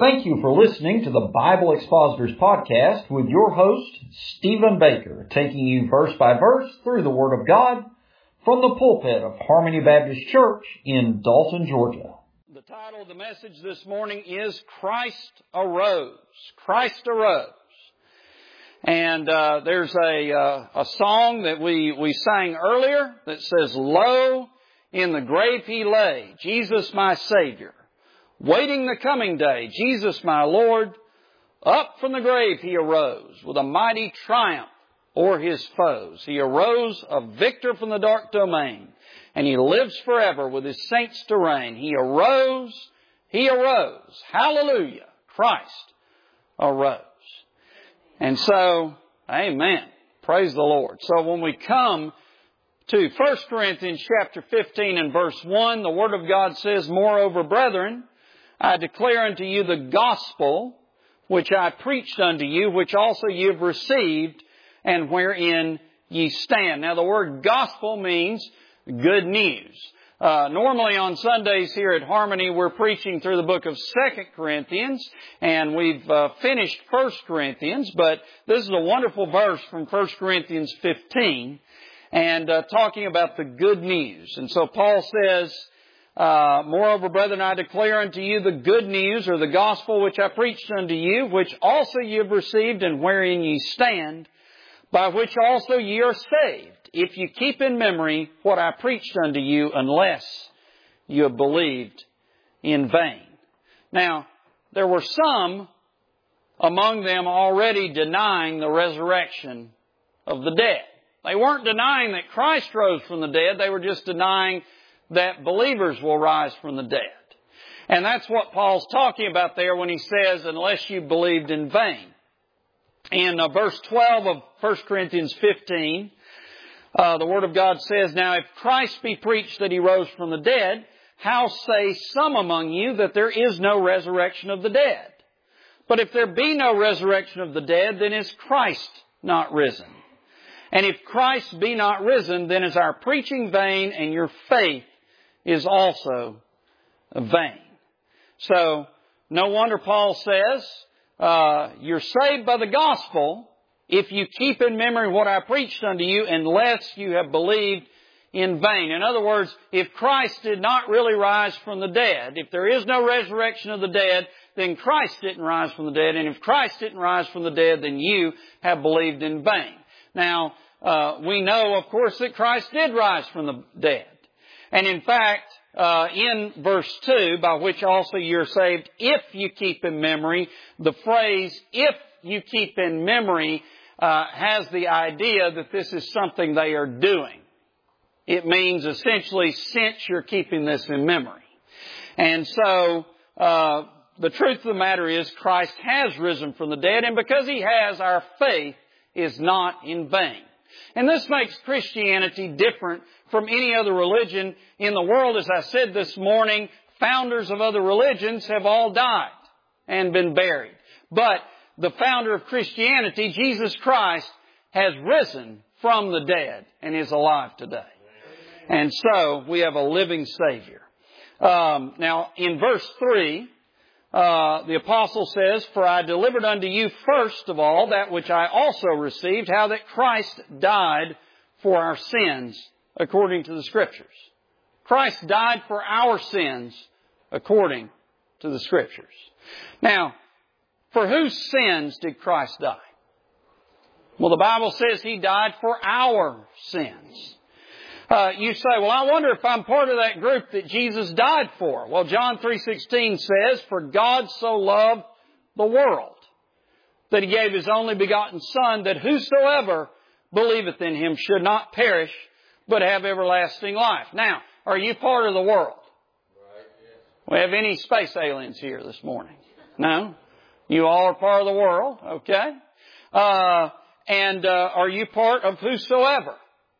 Thank you for listening to the Bible Expositors Podcast with your host, Stephen Baker, taking you verse by verse through the Word of God from the pulpit of Harmony Baptist Church in Dalton, Georgia. The title of the message this morning is Christ Arose. Christ Arose. And there's a song that we sang earlier that says, "Lo, in the grave He lay, Jesus my Savior. Waiting the coming day, Jesus my Lord, up from the grave He arose with a mighty triumph o'er His foes. He arose a victor from the dark domain, and He lives forever with His saints to reign. He arose, hallelujah, Christ arose." And so, amen, praise the Lord. So when we come to 1 Corinthians chapter 15 and verse 1, the Word of God says, "Moreover, brethren, I declare unto you the gospel which I preached unto you, which also ye have received, and wherein ye stand." Now the word gospel means good news. Normally on Sundays here at Harmony we're preaching through the book of 2 Corinthians, and we've finished 1 Corinthians, but this is a wonderful verse from 1 Corinthians 15, and talking about the good news. And so Paul says, "Moreover, brethren, I declare unto you the good news," or the gospel which I preached unto you, which also ye have received, and wherein ye stand, by which also ye are saved, if you keep in memory what I preached unto you, unless you have believed in vain. Now, there were some among them already denying the resurrection of the dead. They weren't denying that Christ rose from the dead. They were just denying that believers will rise from the dead. And that's what Paul's talking about there when he says, "unless you believed in vain." In verse 12 of 1 Corinthians 15, the Word of God says, "Now if Christ be preached that He rose from the dead, how say some among you that there is no resurrection of the dead? But if there be no resurrection of the dead, then is Christ not risen? And if Christ be not risen, then is our preaching vain, and your faith is also vain." So, no wonder Paul says, you're saved by the gospel if you keep in memory what I preached unto you, unless you have believed in vain. In other words, if Christ did not really rise from the dead, if there is no resurrection of the dead, then Christ didn't rise from the dead. And if Christ didn't rise from the dead, then you have believed in vain. Now, we know, of course, that Christ did rise from the dead. And in fact, in verse 2, by which also you're saved, if you keep in memory, the phrase, "if you keep in memory," has the idea that this is something they are doing. It means essentially, since you're keeping this in memory. And so, the truth of the matter is Christ has risen from the dead, and because He has, our faith is not in vain. And this makes Christianity different from any other religion in the world. As I said this morning, founders of other religions have all died and been buried. But the founder of Christianity, Jesus Christ, has risen from the dead and is alive today. And so we have a living Savior. Now, in verse 3, the apostle says, "For I delivered unto you first of all that which I also received, how that Christ died for our sins according to the Scriptures." Christ died for our sins according to the Scriptures. Now, for whose sins did Christ die? Well, the Bible says He died for our sins. You say, "Well, I wonder if I'm part of that group that Jesus died for." Well, John 3:16 says, "For God so loved the world, that He gave His only begotten Son, that whosoever believeth in Him should not perish, but have everlasting life." Now, are you part of the world? Right, yes. We have any space aliens here this morning? No? You all are part of the world, okay? And are you part of whosoever?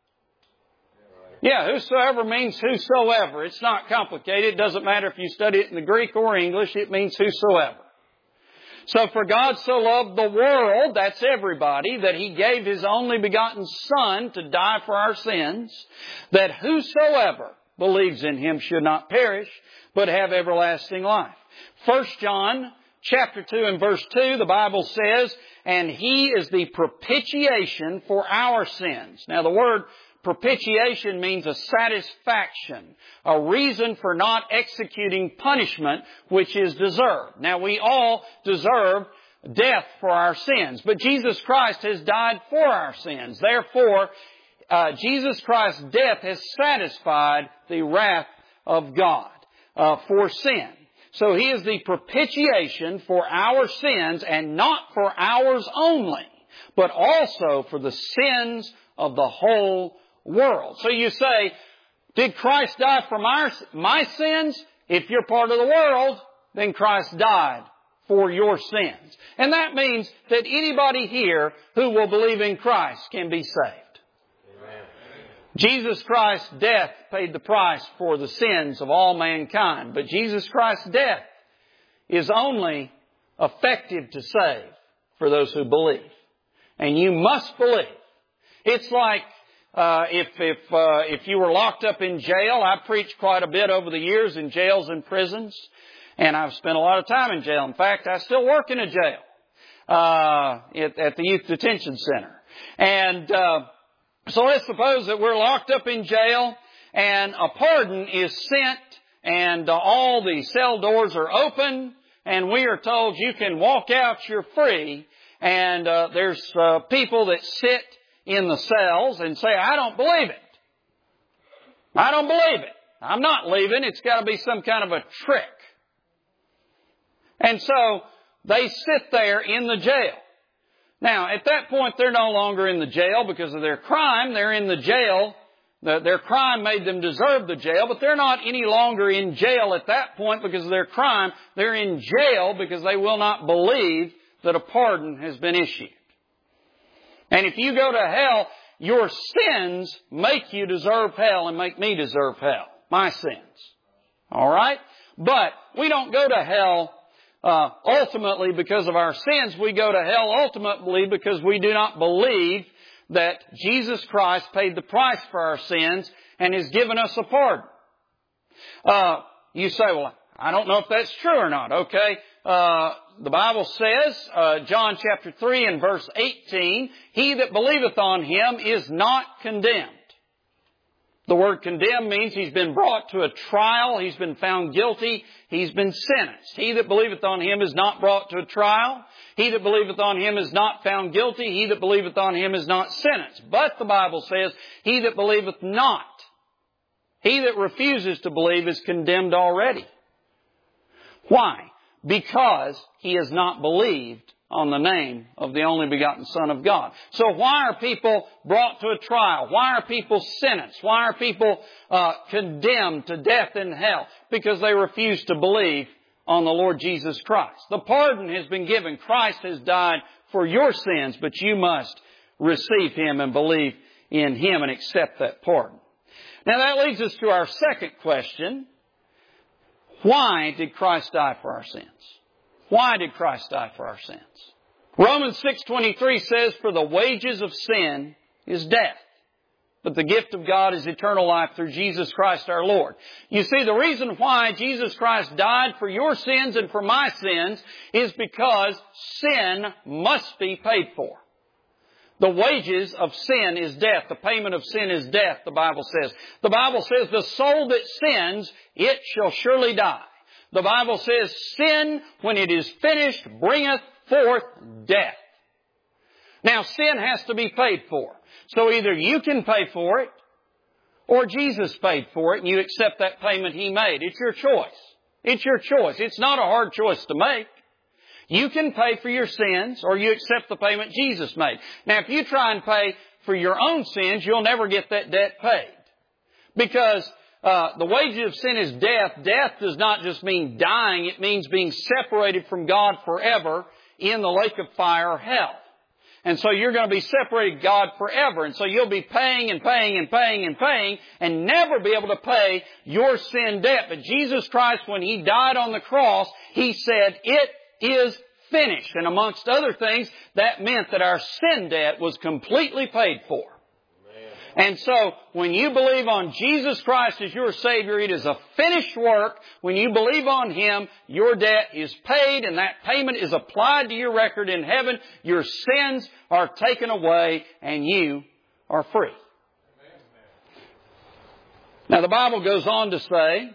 Yeah, whosoever means whosoever. It's not complicated. It doesn't matter if you study it in the Greek or English. It means whosoever. So for God so loved the world, that's everybody, that He gave His only begotten Son to die for our sins, that whosoever believes in Him should not perish, but have everlasting life. 1 John chapter 2 and verse 2, the Bible says, and He is the propitiation for our sins. Now the word propitiation means a satisfaction, a reason for not executing punishment which is deserved. Now we all deserve death for our sins, but Jesus Christ has died for our sins. Therefore, Jesus Christ's death has satisfied the wrath of God for sin. So He is the propitiation for our sins, and not for ours only, but also for the sins of the whole world. So you say, did Christ die for my sins? If you're part of the world, then Christ died for your sins. And that means that anybody here who will believe in Christ can be saved. Jesus Christ's death paid the price for the sins of all mankind. But Jesus Christ's death is only effective to save for those who believe. And you must believe. It's like if you were locked up in jail. I preached quite a bit over the years in jails and prisons. And I've spent a lot of time in jail. In fact, I still work in a jail at the Youth Detention Center. And so let's suppose that we're locked up in jail and a pardon is sent and all the cell doors are open and we are told you can walk out, you're free. And there's people that sit in the cells and say, I don't believe it. I don't believe it. I'm not leaving. It's got to be some kind of a trick. And so they sit there in the jail. Now, at that point, they're no longer in the jail because of their crime. They're in the jail. Their crime made them deserve the jail, but they're not any longer in jail at that point because of their crime. They're in jail because they will not believe that a pardon has been issued. And if you go to hell, your sins make you deserve hell and make me deserve hell. My sins. All right? But we don't go to hell ultimately because of our sins. We go to hell ultimately because we do not believe that Jesus Christ paid the price for our sins and has given us a pardon. You say, well, I don't know if that's true or not. Okay. The Bible says, John chapter 3 and verse 18, he that believeth on Him is not condemned. The word condemned means he's been brought to a trial, he's been found guilty, he's been sentenced. He that believeth on Him is not brought to a trial. He that believeth on Him is not found guilty. He that believeth on Him is not sentenced. But the Bible says, he that believeth not, he that refuses to believe is condemned already. Why? Because he has not believed on the name of the only begotten Son of God. So why are people brought to a trial? Why are people sentenced? Why are people condemned to death in hell? Because they refuse to believe on the Lord Jesus Christ. The pardon has been given. Christ has died for your sins, but you must receive Him and believe in Him and accept that pardon. Now that leads us to our second question. Why did Christ die for our sins? Why did Christ die for our sins? Romans 6:23 says, for the wages of sin is death, but the gift of God is eternal life through Jesus Christ our Lord. You see, the reason why Jesus Christ died for your sins and for my sins is because sin must be paid for. The wages of sin is death. The payment of sin is death, the Bible says. The Bible says, the soul that sins, it shall surely die. The Bible says, sin, when it is finished, bringeth forth death. Now, sin has to be paid for. So either you can pay for it, or Jesus paid for it, and you accept that payment He made. It's your choice. It's your choice. It's not a hard choice to make. You can pay for your sins, or you accept the payment Jesus made. Now, if you try and pay for your own sins, you'll never get that debt paid. Because the wages of sin is death. Death does not just mean dying. It means being separated from God forever in the lake of fire or hell. And so you're going to be separated from God forever. And so you'll be paying and paying and paying and paying and never be able to pay your sin debt. But Jesus Christ, when He died on the cross, He said, it is finished. And amongst other things, that meant that our sin debt was completely paid for. And so, when you believe on Jesus Christ as your Savior, it is a finished work. When you believe on Him, your debt is paid, and that payment is applied to your record in heaven. Your sins are taken away, and you are free. Now, the Bible goes on to say,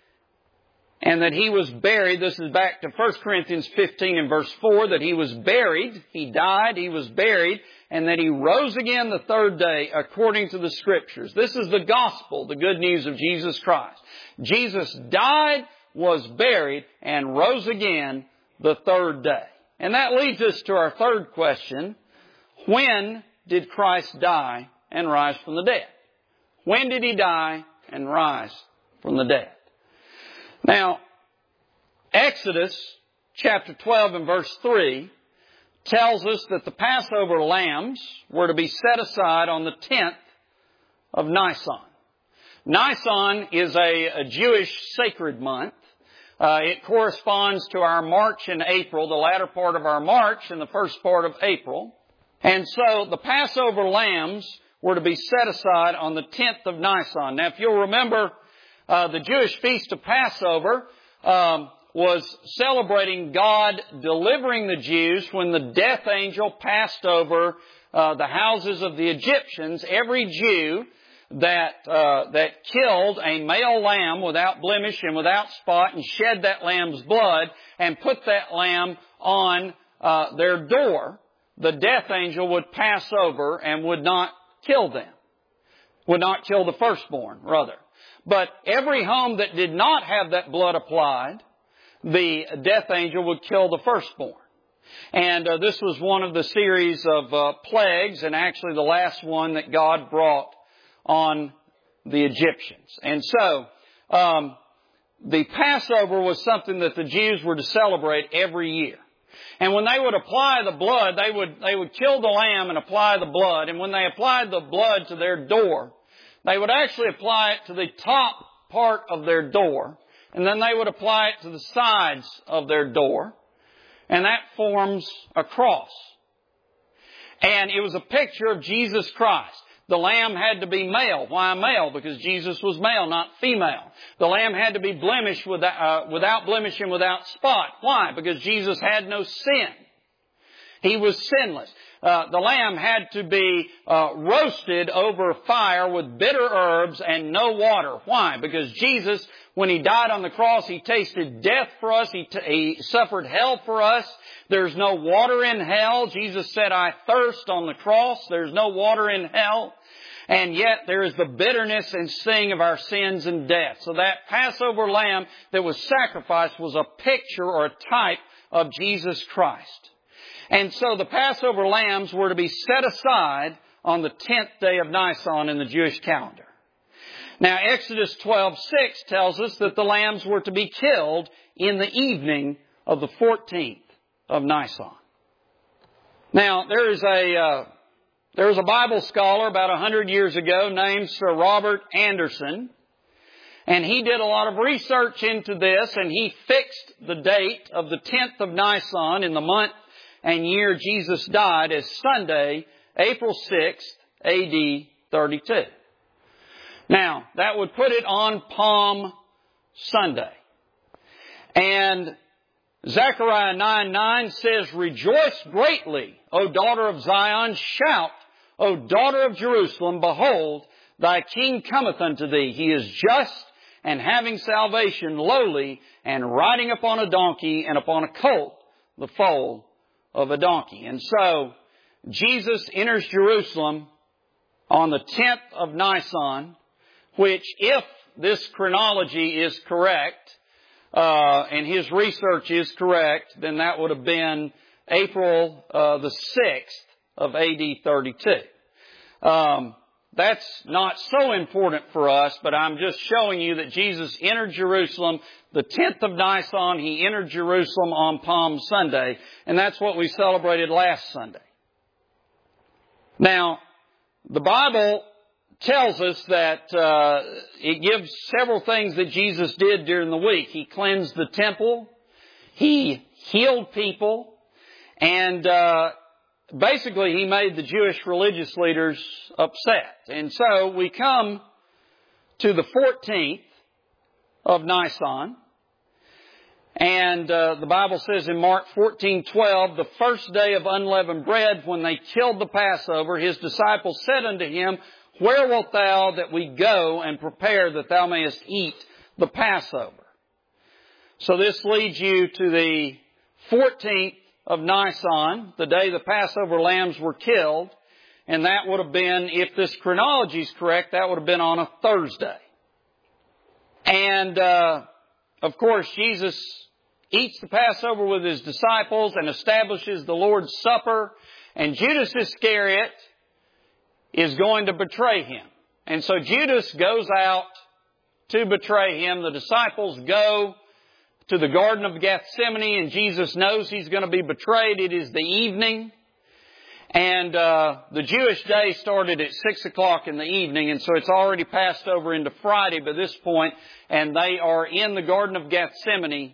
and that He was buried. This is back to 1 Corinthians 15 and verse 4, that He was buried. He died, He was buried, and that He rose again the third day according to the Scriptures. This is the gospel, the good news of Jesus Christ. Jesus died, was buried, and rose again the third day. And that leads us to our third question. When did Christ die and rise from the dead? When did He die and rise from the dead? Now, Exodus chapter 12 and verse 3 tells us that the Passover lambs were to be set aside on the 10th of Nisan. Nisan is a Jewish sacred month. It corresponds to our March and April, the latter part of our March and the first part of April. And so the Passover lambs were to be set aside on the 10th of Nisan. Now, if you'll remember, the Jewish feast of Passover was celebrating God delivering the Jews when the death angel passed over the houses of the Egyptians. Every Jew that killed a male lamb without blemish and without spot and shed that lamb's blood and put that lamb on their door, the death angel would pass over and would not kill them. Would not kill the firstborn, rather. But every home that did not have that blood applied, the death angel would kill the firstborn. And this was one of the series of plagues, and actually the last one that God brought on the Egyptians. And so, the Passover was something that the Jews were to celebrate every year. And when they would apply the blood, they would kill the lamb and apply the blood. And when they applied the blood to their door, they would actually apply it to the top part of their door. And then they would apply it to the sides of their door. And that forms a cross. And it was a picture of Jesus Christ. The lamb had to be male. Why male? Because Jesus was male, not female. The lamb had to be blemished without blemish and without spot. Why? Because Jesus had no sin. He was sinless. The lamb had to be roasted over fire with bitter herbs and no water. Why? Because Jesus, when He died on the cross, He tasted death for us. He suffered hell for us. There's no water in hell. Jesus said, "I thirst" on the cross. There's no water in hell. And yet there is the bitterness and sting of our sins and death. So that Passover lamb that was sacrificed was a picture or a type of Jesus Christ. And so the Passover lambs were to be set aside on the 10th day of Nisan in the Jewish calendar. Now, Exodus 12:6 tells us that the lambs were to be killed in the evening of the 14th of Nisan. Now, there was a Bible scholar about 100 years ago named Sir Robert Anderson, and he did a lot of research into this, and he fixed the date of the 10th of Nisan in the month and year Jesus died as Sunday, April 6th, A.D. 32. Now, that would put it on Palm Sunday. And Zechariah 9:9 says, "Rejoice greatly, O daughter of Zion, shout, O daughter of Jerusalem, behold, thy king cometh unto thee. He is just and having salvation, lowly, and riding upon a donkey and upon a colt, the foal of a donkey." And so, Jesus enters Jerusalem on the 10th of Nisan, which, if this chronology is correct, and his research is correct, then that would have been April the 6th of A.D. 32. That's not so important for us, but I'm just showing you that Jesus entered Jerusalem the 10th of Nisan. He entered Jerusalem on Palm Sunday, and that's what we celebrated last Sunday. Now, the Bible tells us that it gives several things that Jesus did during the week. He cleansed the temple, He healed people, and basically he made the Jewish religious leaders upset. And so we come to the 14th of Nisan. And the Bible says in Mark 14:12, the first day of unleavened bread, when they killed the Passover, his disciples said unto him, Where wilt thou that we go and prepare that thou mayest eat the Passover? So this leads you to the 14th of Nisan, the day the Passover lambs were killed. And that would have been, if this chronology is correct, that would have been on a Thursday. And, of course, Jesus eats the Passover with his disciples and establishes the Lord's Supper. And Judas Iscariot is going to betray him. And so Judas goes out to betray him. The disciples go to the Garden of Gethsemane, and Jesus knows he's going to be betrayed. It is the evening. And the Jewish day started at 6 o'clock in the evening, and so it's already passed over into Friday by this point, and they are in the Garden of Gethsemane.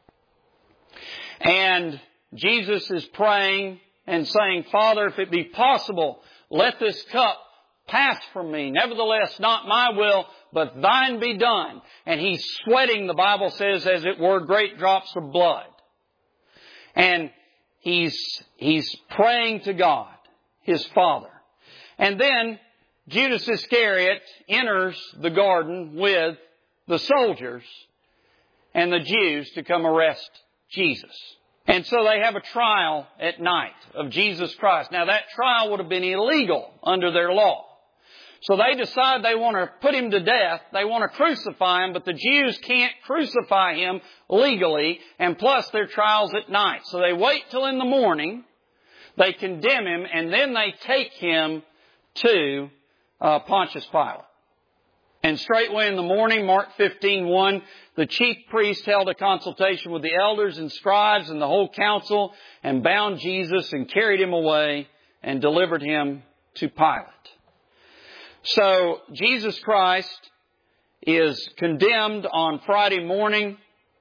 And Jesus is praying and saying, Father, if it be possible, let this cup pass from me. Nevertheless, not my will, but thine be done. And he's sweating, the Bible says, as it were, great drops of blood. And he's praying to God, his Father. And then Judas Iscariot enters the garden with the soldiers and the Jews to come arrest Jesus. And so they have a trial at night of Jesus Christ. Now that trial would have been illegal under their law. So they decide they want to put him to death. They want to crucify him, but the Jews can't crucify him legally. And plus their trial's at night. So they wait till in the morning. They condemn him, and then they take him to Pontius Pilate. And straightway in the morning, Mark 15:1, the chief priest held a consultation with the elders and scribes and the whole council, and bound Jesus and carried him away and delivered him to Pilate. So Jesus Christ is condemned on Friday morning.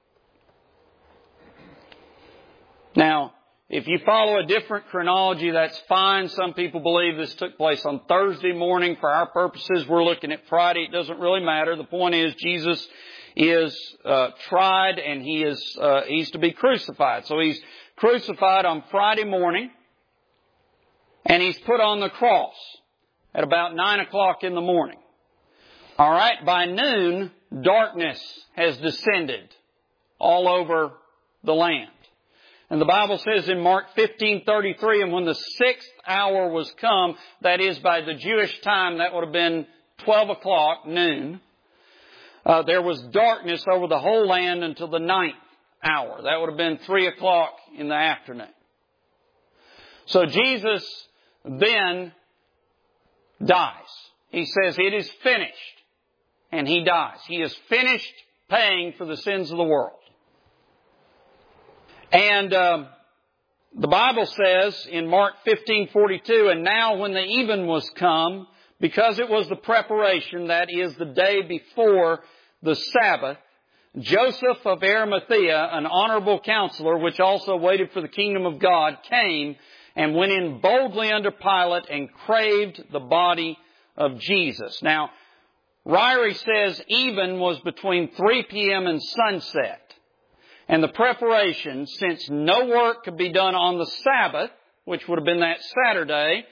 Now, if you follow a different chronology, that's fine. Some people believe this took place on Thursday morning. For our purposes, we're looking at Friday. It doesn't really matter. The point is, Jesus is tried and he's to be crucified. So he's crucified on Friday morning, and he's put on the cross at about 9 o'clock in the morning. All right, by noon, darkness has descended all over the land. And the Bible says in Mark 15:33, and when the 6th hour was come, that is by the Jewish time, that would have been 12 o'clock, noon, there was darkness over the whole land until the 9th hour. That would have been 3 o'clock in the afternoon. So Jesus then dies. He says, it is finished. And he dies. He is finished paying for the sins of the world. And the Bible says in Mark 15:42, and now when the even was come, because it was the preparation, that is the day before the Sabbath, Joseph of Arimathea, an honorable counselor, which also waited for the kingdom of God, came and went in boldly under Pilate and craved the body of Jesus. Now, Ryrie says even was between 3 p.m. and sunset. And the preparation, since no work could be done on the Sabbath, which would have been that Saturday,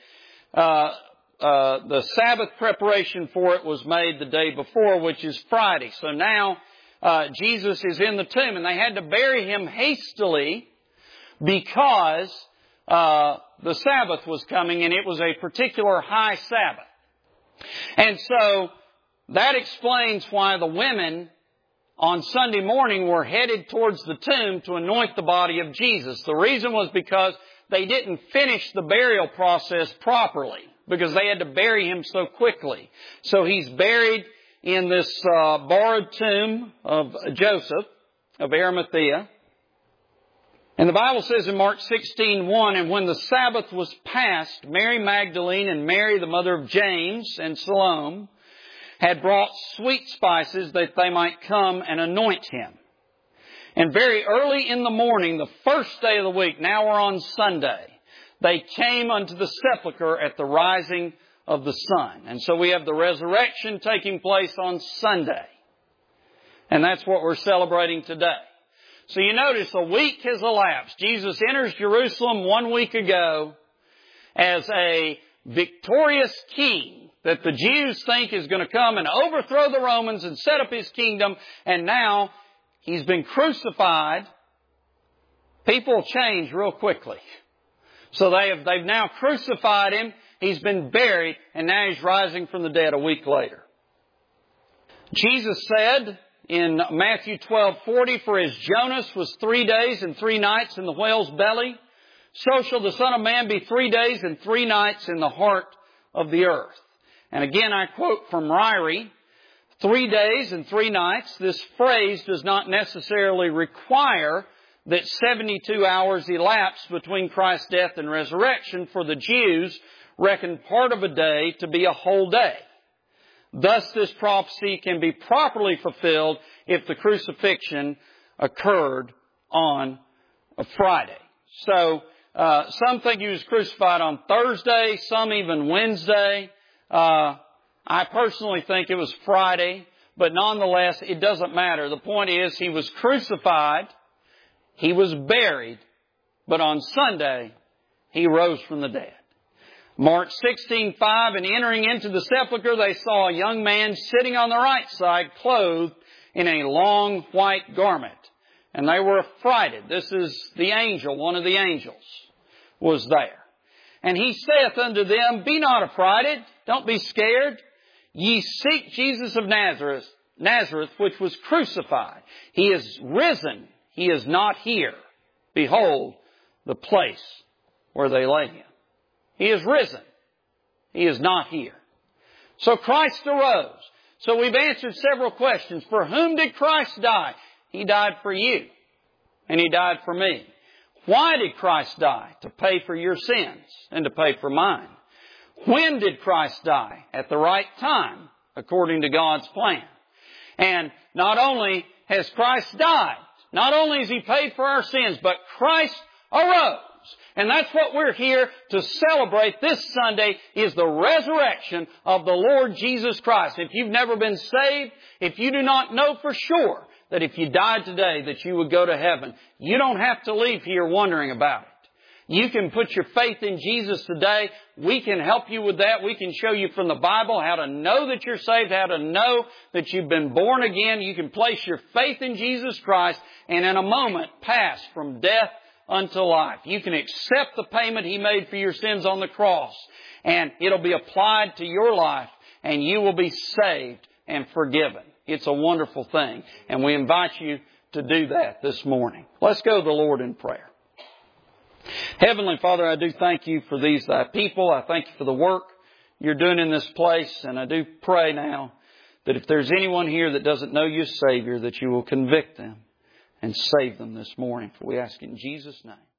the Sabbath preparation for it was made the day before, which is Friday. So now Jesus is in the tomb, and they had to bury him hastily because the Sabbath was coming, and it was a particular high Sabbath. And so that explains why the women on Sunday morning were headed towards the tomb to anoint the body of Jesus. The reason was because they didn't finish the burial process properly, because they had to bury him so quickly. So he's buried in this borrowed tomb of Joseph of Arimathea. And the Bible says in Mark 16:1, and when the Sabbath was past, Mary Magdalene and Mary, the mother of James, and Salome had brought sweet spices that they might come and anoint him. And very early in the morning, the first day of the week, now we're on Sunday, they came unto the sepulchre at the rising of the sun. And so we have the resurrection taking place on Sunday. And that's what we're celebrating today. So you notice a week has elapsed. Jesus enters Jerusalem 1 week ago as a victorious king that the Jews think is going to come and overthrow the Romans and set up his kingdom. And now he's been crucified. People change real quickly. So they've now crucified him. He's been buried, and now he's rising from the dead a week later. Jesus said in Matthew 12:40, "For as Jonas was 3 days and 3 nights in the whale's belly, so shall the Son of Man be 3 days and 3 nights in the heart of the earth." And again, I quote from Ryrie, 3 days and 3 nights. This phrase does not necessarily require that 72 hours elapse between Christ's death and resurrection, for the Jews reckoned part of a day to be a whole day. Thus, this prophecy can be properly fulfilled if the crucifixion occurred on a Friday. So, some think he was crucified on Thursday, some even Wednesday. I personally think it was Friday, but nonetheless, it doesn't matter. The point is, he was crucified, he was buried, but on Sunday, he rose from the dead. Mark 16:5, "And entering into the sepulchre, they saw a young man sitting on the right side, clothed in a long white garment. And they were affrighted." This is the angel, one of the angels was there. "And he saith unto them, Be not affrighted, don't be scared. Ye seek Jesus of Nazareth, which was crucified. He is risen, he is not here. Behold, the place where they laid him." He is risen. He is not here. So Christ arose. So we've answered several questions. For whom did Christ die? He died for you. And He died for me. Why did Christ die? To pay for your sins and to pay for mine. When did Christ die? At the right time, according to God's plan. And not only has Christ died, not only has He paid for our sins, but Christ arose. And that's what we're here to celebrate this Sunday, is the resurrection of the Lord Jesus Christ. If you've never been saved, if you do not know for sure that if you died today that you would go to heaven, you don't have to leave here wondering about it. You can put your faith in Jesus today. We can help you with that. We can show you from the Bible how to know that you're saved, how to know that you've been born again. You can place your faith in Jesus Christ and in a moment pass from death unto life. You can accept the payment He made for your sins on the cross, and it'll be applied to your life, and you will be saved and forgiven. It's a wonderful thing, and we invite you to do that this morning. Let's go to the Lord in prayer. Heavenly Father, I do thank You for these Thy people. I thank You for the work You're doing in this place, and I do pray now that if there's anyone here that doesn't know You as Savior, that You will convict them and save them this morning. For we ask in Jesus' name.